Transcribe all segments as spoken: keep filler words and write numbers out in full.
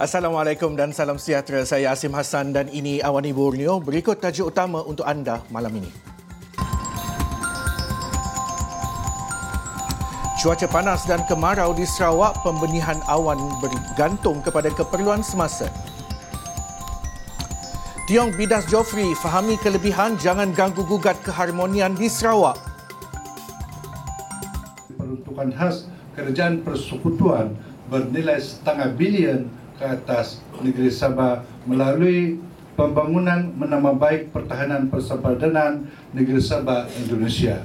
Assalamualaikum dan salam sejahtera. Saya Asim Hassan dan ini Awani Borneo. Berikut tajuk utama untuk anda malam ini. Cuaca panas dan kemarau di Sarawak, pembenihan awan bergantung kepada keperluan semasa. Tiong Bidas Joffrey, fahami kelebihan, jangan ganggu-gugat keharmonian di Sarawak. Peruntukan khas kerajaan persekutuan bernilai setengah bilion ke atas negeri Sabah melalui pembangunan menambah baik pertahanan persempadanan negeri Sabah Indonesia.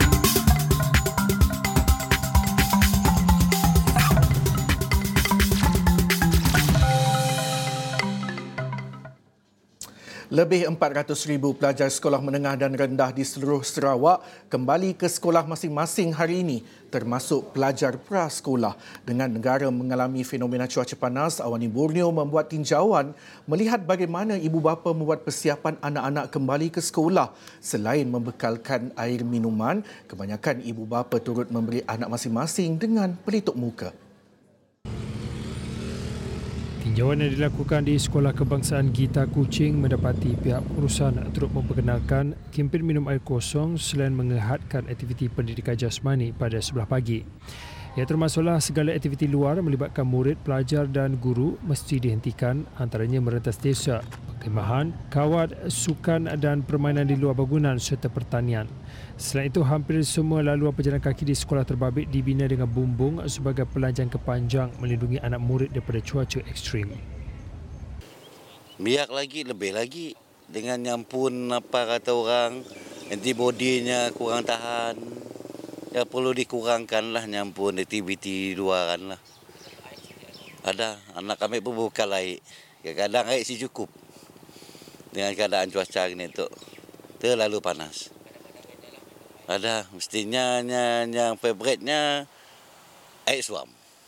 Lebih empat ratus ribu pelajar sekolah menengah dan rendah di seluruh Sarawak kembali ke sekolah masing-masing hari ini, termasuk pelajar prasekolah. Dengan negara mengalami fenomena cuaca panas, Awani Borneo membuat tinjauan melihat bagaimana ibu bapa membuat persiapan anak-anak kembali ke sekolah. Selain membekalkan air minuman, kebanyakan ibu bapa turut memberi anak masing-masing dengan pelitup muka. Tinjauan yang dilakukan di Sekolah Kebangsaan Gita Kuching mendapati pihak pengurusan turut memperkenalkan kempen minum air kosong selain mengehatkan aktiviti pendidikan jasmani pada sebelah pagi. Ia termasuklah segala aktiviti luar melibatkan murid, pelajar dan guru mesti dihentikan, antaranya merentas desa, perkhemahan, kawat, sukan dan permainan di luar bangunan serta pertanian. Selain itu, hampir semua laluan berjalan kaki di sekolah terbabit dibina dengan bumbung sebagai pelanjang kepanjang melindungi anak murid daripada cuaca ekstrim. Biar lagi, lebih lagi dengan nyampun apa kata orang, antibodinya kurang tahan. Ya perlu dikurangkan lah nyampun aktiviti luaran lah. Ada anak kami pun bekal air. Kadang-kadang air si cukup. Dengan keadaan cuaca ini tu terlalu panas. Ada mestinya yang, yang favoritnya air suam.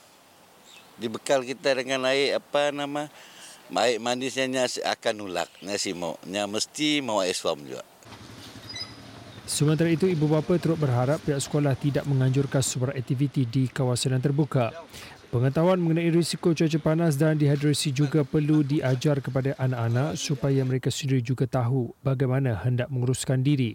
Dibekal kita dengan air apa nama air manisnya akan nulak nasi mau. Nya mesti mau air suam juga. Sementara itu, ibu bapa turut berharap pihak sekolah tidak menganjurkan sebarang aktiviti di kawasan yang terbuka. Pengetahuan mengenai risiko cuaca panas dan dehidrasi juga perlu diajar kepada anak-anak supaya mereka sendiri juga tahu bagaimana hendak menguruskan diri.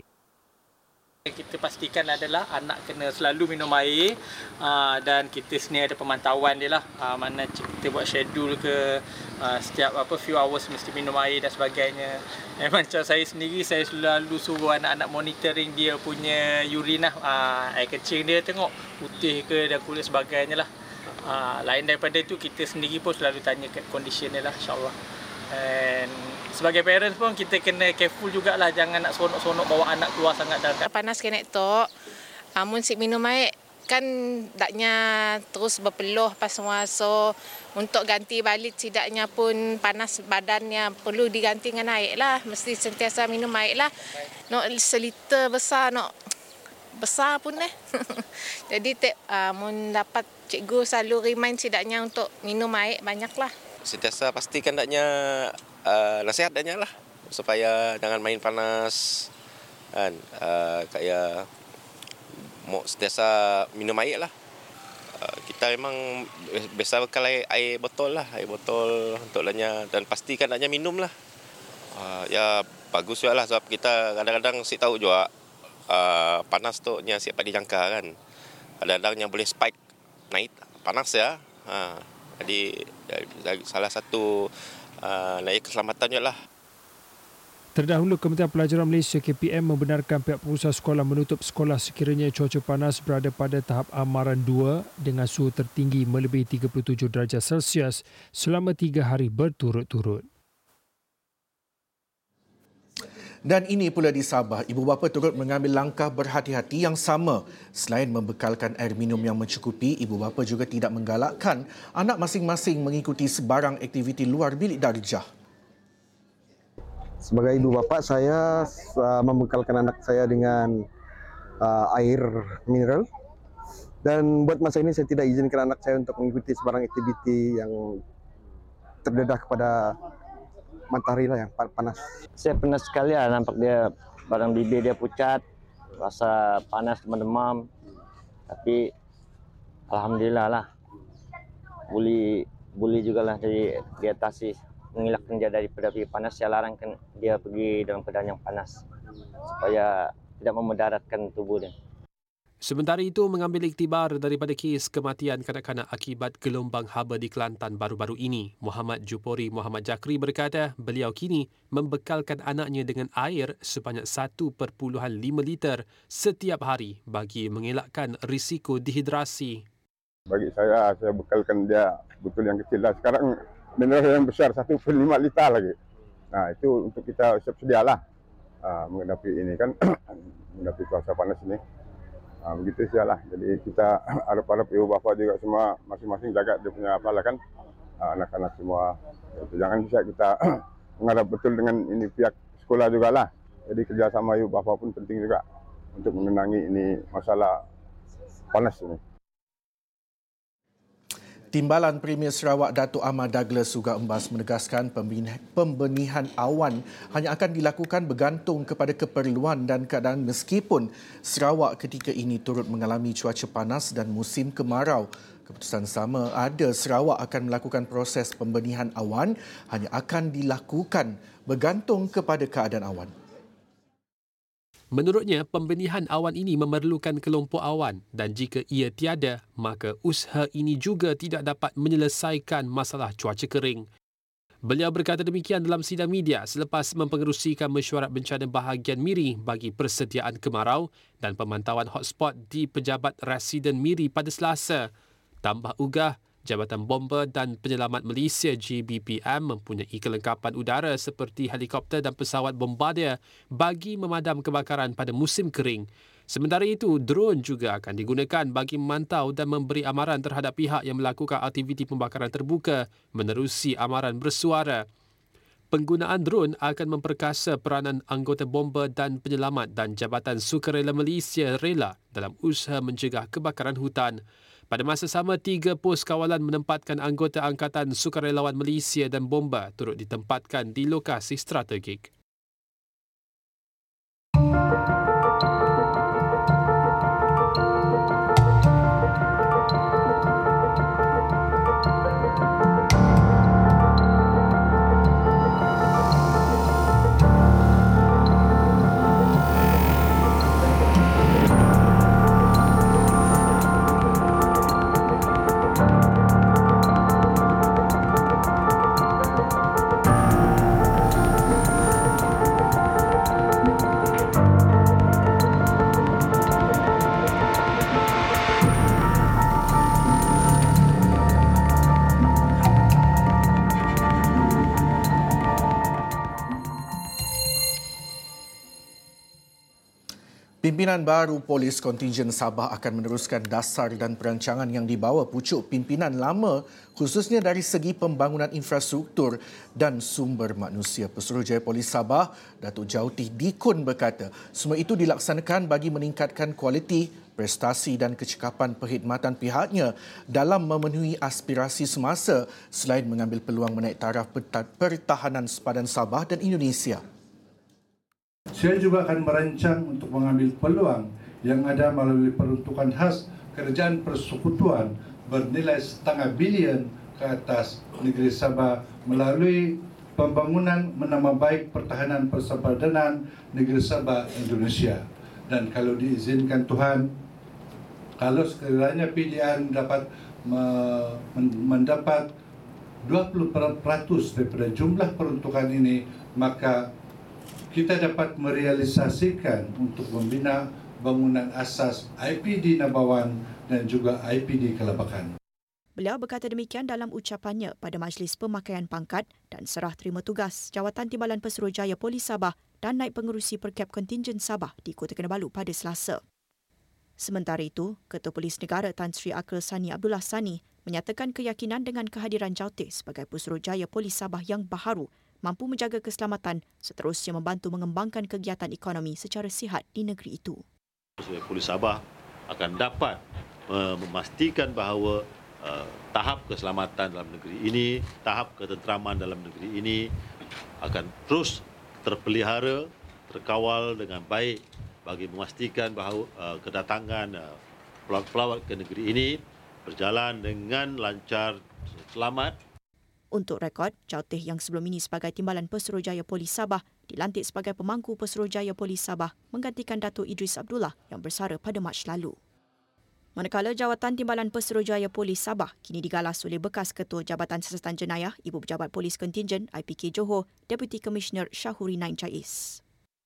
Kita pastikan adalah anak kena selalu minum air aa, dan kita sini ada pemantauan dia lah. Aa, mana kita buat schedule ke aa, setiap apa few hours mesti minum air dan sebagainya. Eh, macam saya sendiri, saya selalu suruh anak-anak monitoring dia punya urine lah. Aa, air kecil dia tengok putih ke dan kulit sebagainya lah. Aa, lain daripada itu, kita sendiri pun selalu tanya condition dia lah, insyaAllah. And sebagai parents pun kita kena careful jugalah, jangan nak seronok-seronok bawa anak keluar sangat dalam. Panas kena tok. Amun si minum air kan daknya terus berpeluh pas semua, so untuk ganti balik tidaknya pun panas badannya perlu diganti dengan air lah. Mesti sentiasa minum air lah. Nok seliter besar, nok besar pun eh. Jadi tek amun dapat cikgu selalu remind tidaknya untuk minum air banyaklah. Sentiasa pastikan daknya uh, nasihat daknya lah supaya jangan main panas kan, uh, kayak mau sentiasa minum air lah. Uh, kita memang biasa bekal air, air botol lah, air botol untuk daknya, dan pastikan daknya minum lah. Uh, ya bagus juga lah sebab kita kadang-kadang si tahu juga uh, panas tu nya siapa dijangka kan. Kadang-kadang yang boleh spike naik panas ya. Uh, Jadi salah satu uh, naik keselamatannya lah. Terdahulu, Kementerian Pelajaran Malaysia K P M membenarkan pihak pengusaha sekolah menutup sekolah sekiranya cuaca panas berada pada tahap amaran dua dengan suhu tertinggi melebihi tiga puluh tujuh darjah Celsius selama tiga hari berturut-turut. Dan ini pula di Sabah, ibu bapa turut mengambil langkah berhati-hati yang sama. Selain membekalkan air minum yang mencukupi, ibu bapa juga tidak menggalakkan anak masing-masing mengikuti sebarang aktiviti luar bilik darjah. Sebagai ibu bapa, saya uh, membekalkan anak saya dengan uh, air mineral. Dan buat masa ini saya tidak izinkan anak saya untuk mengikuti sebarang aktiviti yang terdedah kepada matahari lah yang panas. Saya pernah sekali lah nampak dia barang bibir dia pucat, rasa panas demam-demam. Tapi alhamdulillah lah boleh boleh jugalah jadi diatasi, mengelakkan dia daripada pergi panas. Saya larangkan dia pergi dalam keadaan yang panas supaya tidak memudaratkan tubuh dia. Sementara itu, mengambil iktibar daripada kes kematian kanak-kanak akibat gelombang haba di Kelantan baru-baru ini, Muhammad Jupori Muhammad Jakri berkata beliau kini membekalkan anaknya dengan air sebanyak satu perpuluhan lima liter setiap hari bagi mengelakkan risiko dehidrasi. Bagi saya, saya bekalkan dia betul yang kecil lah. Sekarang mineral yang besar satu perpuluhan lima liter lagi. Nah, itu untuk kita siap sedialah uh, menghadapi ini kan, menghadapi cuaca panas ini. Ha, begitu sialah. Jadi kita harap-harap ibu bapa juga semua masing-masing jaga dia punya apalah kan, ha, anak-anak semua. Jadi, jangan bisa kita mengharap betul dengan ini pihak sekolah juga lah. Jadi kerjasama ibu bapa pun penting juga untuk menenangi ini masalah panas ini. Timbalan Premier Sarawak Datuk Ahmad Douglas juga embas menegaskan pembenihan awan hanya akan dilakukan bergantung kepada keperluan dan keadaan meskipun Sarawak ketika ini turut mengalami cuaca panas dan musim kemarau. Keputusan sama ada Sarawak akan melakukan proses pembenihan awan hanya akan dilakukan bergantung kepada keadaan awan. Menurutnya, pembenihan awan ini memerlukan kelompok awan dan jika ia tiada, maka usaha ini juga tidak dapat menyelesaikan masalah cuaca kering. Beliau berkata demikian dalam sidang media selepas mempengerusikan mesyuarat bencana bahagian Miri bagi persediaan kemarau dan pemantauan hotspot di Pejabat Residen Miri pada Selasa. Tambah ugah, Jabatan Bomber dan Penyelamat Malaysia J B P M mempunyai kelengkapan udara seperti helikopter dan pesawat bombardier bagi memadam kebakaran pada musim kering. Sementara itu, drone juga akan digunakan bagi memantau dan memberi amaran terhadap pihak yang melakukan aktiviti pembakaran terbuka menerusi amaran bersuara. Penggunaan drone akan memperkasa peranan anggota bomber dan penyelamat dan Jabatan Sukarela Malaysia Rela dalam usaha mencegah kebakaran hutan. Pada masa sama, tiga pos kawalan menempatkan anggota Angkatan Sukarelawan Malaysia dan bomba turut ditempatkan di lokasi strategik. Pimpinan baru Polis Kontingen Sabah akan meneruskan dasar dan perancangan yang dibawa pucuk pimpinan lama khususnya dari segi pembangunan infrastruktur dan sumber manusia. Pesuruhjaya Polis Sabah, Datuk Jautih Dikun berkata, semua itu dilaksanakan bagi meningkatkan kualiti, prestasi dan kecekapan perkhidmatan pihaknya dalam memenuhi aspirasi semasa selain mengambil peluang menaik taraf pertahanan sepadan Sabah dan Indonesia. Saya juga akan merancang untuk mengambil peluang yang ada melalui peruntukan khas kerajaan persekutuan bernilai setengah bilion ke atas negeri Sabah melalui pembangunan menambah baik pertahanan persempadanan negeri Sabah Indonesia. Dan kalau diizinkan Tuhan, kalau sekiranya P D R dapat mendapat dua puluh peratus daripada jumlah peruntukan ini, maka kita dapat merealisasikan untuk membina bangunan asas I P D Nabawan dan juga I P D Kelabakan. Beliau berkata demikian dalam ucapannya pada Majlis Pemakaian Pangkat dan Serah Terima Tugas Jawatan Timbalan Pesuruhjaya Polis Sabah dan Naib Pengerusi Perkap Kontingen Sabah di Kota Kinabalu pada Selasa. Sementara itu, Ketua Polis Negara Tan Sri Akil Sani Abdullah Sani menyatakan keyakinan dengan kehadiran Jautih sebagai Pesuruhjaya Polis Sabah yang baharu mampu menjaga keselamatan seterusnya membantu mengembangkan kegiatan ekonomi secara sihat di negeri itu. Polis Sabah akan dapat memastikan bahawa uh, tahap keselamatan dalam negeri ini, tahap ketenteraman dalam negeri ini akan terus terpelihara, terkawal dengan baik bagi memastikan bahawa uh, kedatangan uh, pelawat-pelawat ke negeri ini berjalan dengan lancar, selamat Untuk rekod, Cautih yang sebelum ini sebagai Timbalan Pesuruhjaya Polis Sabah dilantik sebagai Pemangku Pesuruhjaya Polis Sabah menggantikan Datuk Idris Abdullah yang bersara pada Mac lalu. Manakala jawatan Timbalan Pesuruhjaya Polis Sabah kini digalas oleh bekas Ketua Jabatan Siasatan Jenayah Ibu Pejabat Polis Kontingen I P K Johor, Deputy Commissioner Syahuri Naim Jais.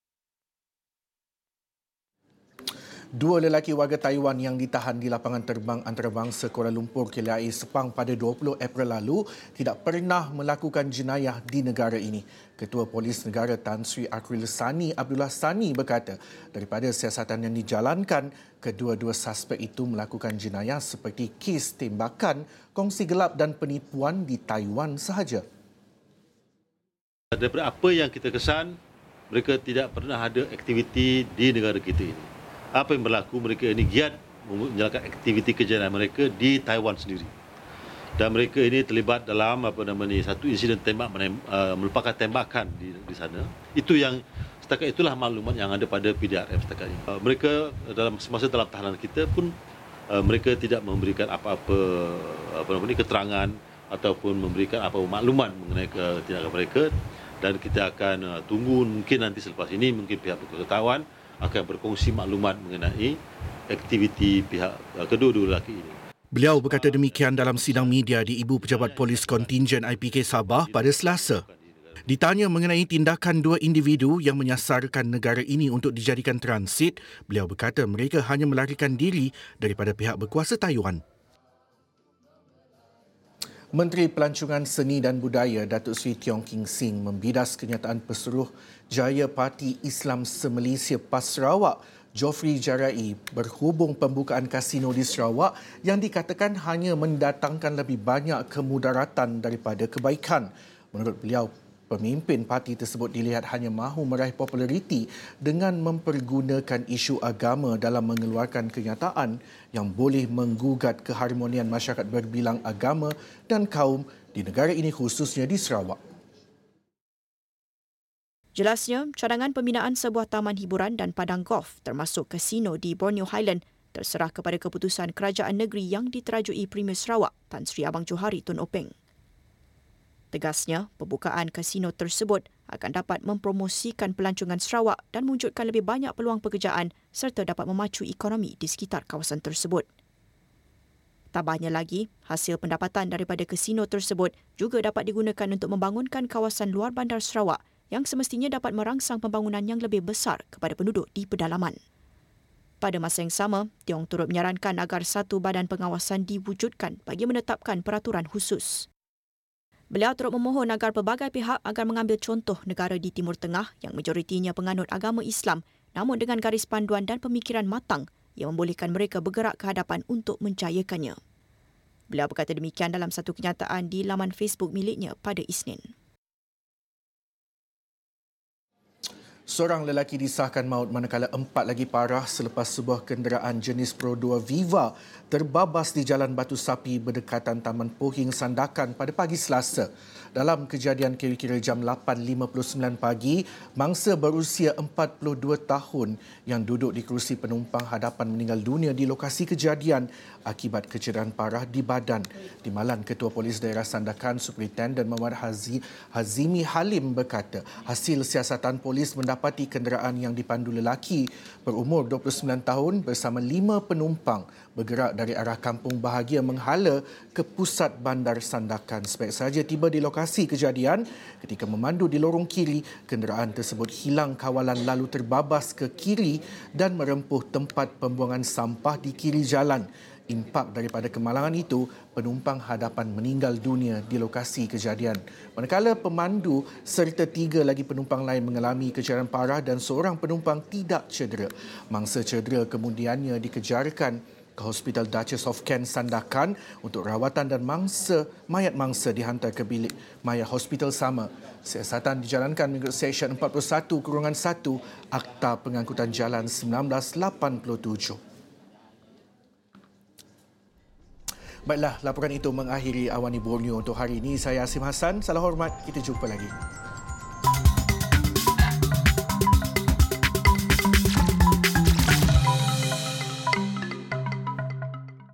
Dua lelaki warga Taiwan yang ditahan di lapangan terbang antarabangsa Kuala Lumpur, Kelia Air Sepang pada dua puluh April lalu tidak pernah melakukan jenayah di negara ini. Ketua Polis Negara Tan Sri Akril Sani Abdullah Sani berkata, daripada siasatan yang dijalankan, kedua-dua suspek itu melakukan jenayah seperti kes tembakan, kongsi gelap dan penipuan di Taiwan sahaja. Daripada apa yang kita kesan, mereka tidak pernah ada aktiviti di negara kita ini. Apa yang berlaku, mereka ini giat menjalankan aktiviti kejayaan mereka di Taiwan sendiri. Dan mereka ini terlibat dalam apa nama ni satu insiden tembak uh, merupakan tembakan di, di sana. Itu yang setakat itulah maklumat yang ada pada P D R M setakat ini. Uh, mereka dalam semasa dalam tahanan kita pun uh, mereka tidak memberikan apa-apa apa nama ni keterangan ataupun memberikan apa-apa maklumat mengenai tindakan mereka, dan kita akan uh, tunggu mungkin nanti selepas ini mungkin pihak berketahuan akan berkongsi maklumat mengenai aktiviti pihak kedua-dua lelaki ini. Beliau berkata demikian dalam sidang media di Ibu Pejabat Polis Kontingen I P K Sabah pada Selasa. Ditanya mengenai tindakan dua individu yang menyasarkan negara ini untuk dijadikan transit, beliau berkata mereka hanya melarikan diri daripada pihak berkuasa Taiwan. Menteri Pelancongan Seni dan Budaya Datuk Seri Tiong King Sing membidas kenyataan Pesuruhjaya Parti Islam Se-Malaysia PAS Sarawak, Joffrey Jarai, berhubung pembukaan kasino di Sarawak yang dikatakan hanya mendatangkan lebih banyak kemudaratan daripada kebaikan. Menurut beliau, pemimpin parti tersebut dilihat hanya mahu meraih populariti dengan mempergunakan isu agama dalam mengeluarkan kenyataan yang boleh menggugat keharmonian masyarakat berbilang agama dan kaum di negara ini, khususnya di Sarawak. Jelasnya, cadangan pembinaan sebuah taman hiburan dan padang golf termasuk kasino di Borneo Highland terserah kepada keputusan Kerajaan Negeri yang diterajui Premier Sarawak Tan Sri Abang Johari Tun Openg. Tegasnya, pembukaan kasino tersebut akan dapat mempromosikan pelancongan Sarawak dan mewujudkan lebih banyak peluang pekerjaan serta dapat memacu ekonomi di sekitar kawasan tersebut. Tambahnya lagi, hasil pendapatan daripada kasino tersebut juga dapat digunakan untuk membangunkan kawasan luar bandar Sarawak yang semestinya dapat merangsang pembangunan yang lebih besar kepada penduduk di pedalaman. Pada masa yang sama, Tiong turut menyarankan agar satu badan pengawasan diwujudkan bagi menetapkan peraturan khusus. Beliau turut memohon agar pelbagai pihak agar mengambil contoh negara di Timur Tengah yang majoritinya penganut agama Islam namun dengan garis panduan dan pemikiran matang yang membolehkan mereka bergerak ke hadapan untuk menjayakannya. Beliau berkata demikian dalam satu kenyataan di laman Facebook miliknya pada Isnin. Seorang lelaki disahkan maut manakala empat lagi parah selepas sebuah kenderaan jenis Pro dua Viva terbabas di Jalan Batu Sapi berdekatan Taman Pohing Sandakan pada pagi Selasa. Dalam kejadian kira-kira jam lapan lima puluh sembilan pagi, mangsa berusia empat puluh dua tahun yang duduk di kerusi penumpang hadapan meninggal dunia di lokasi kejadian akibat kecederaan parah di badan. Timbalan Ketua Polis Daerah Sandakan Superintenden Muhammad Hazi, Hazimi Halim berkata hasil siasatan polis mendapati kenderaan yang dipandu lelaki berumur dua puluh sembilan tahun bersama lima penumpang bergerak dari arah Kampung Bahagia Menghala ke pusat bandar Sandakan. Sebaik sahaja tiba di lokasi kejadian, ketika memandu di lorong kiri, kenderaan tersebut hilang kawalan lalu terbabas ke kiri dan merempuh tempat pembuangan sampah di kiri jalan. Impak daripada kemalangan itu, penumpang hadapan meninggal dunia di lokasi kejadian. Manakala pemandu serta tiga lagi penumpang lain mengalami kecederaan parah dan seorang penumpang tidak cedera. Mangsa cedera kemudiannya dikejarkan ke Hospital Duchess of Kent Sandakan untuk rawatan dan mangsa mayat mangsa dihantar ke bilik mayat hospital sama. Siasatan dijalankan mengikut Seksyen empat puluh satu satu Akta Pengangkutan Jalan seribu sembilan ratus lapan puluh tujuh. Baiklah, laporan itu mengakhiri Awani Borneo untuk hari ini. Saya Asim Hassan. Salam hormat. Kita jumpa lagi.